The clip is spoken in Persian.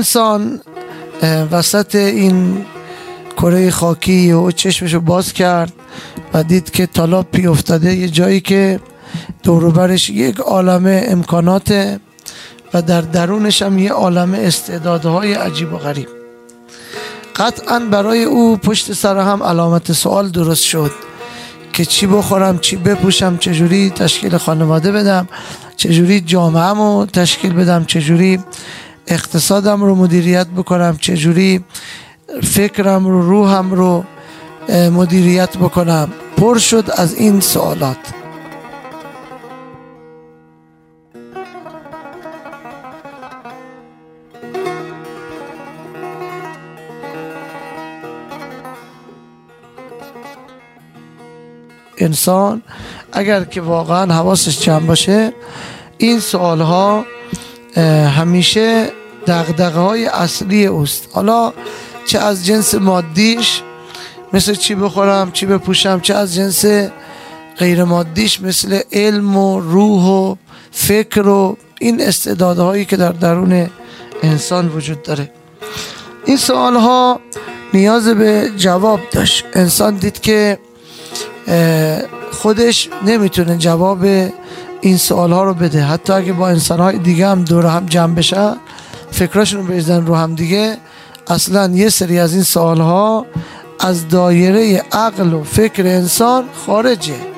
انسان وسط این کره خاکی و چشمشو باز کرد و دید که تالاپی افتاده یه جایی که دوروبرش یک عالمه امکاناته و در درونش هم یه عالمه استعدادهای عجیب و غریب. قطعا برای او پشت سر هم علامت سوال درست شد که چی بخورم، چی بپوشم، چجوری تشکیل خانواده بدم، چجوری جامعه‌مو تشکیل بدم، چجوری اقتصادم رو مدیریت بکنم، چجوری فکرم رو، روحم رو مدیریت بکنم. پر شد از این سوالات. انسان اگر که واقعا حواسش جمع باشه این سوال ها همیشه دغدغه های اصلی اوست. حالا چه از جنس مادیش مثل چی بخورم، چی بپوشم، چه از جنس غیر مادیش مثل علم و روح و فکر و این استعدادهایی که در درون انسان وجود داره. این سوال ها نیاز به جواب داشت. انسان دید که خودش نمیتونه جواب این سوال ها رو بده. حتی اگه با انسان های دیگه هم دور هم جمع بشن، فکراشون رو بریزن رو هم دیگه، اصلا یه سری از این سوال ها از دایره عقل و فکر انسان خارجه.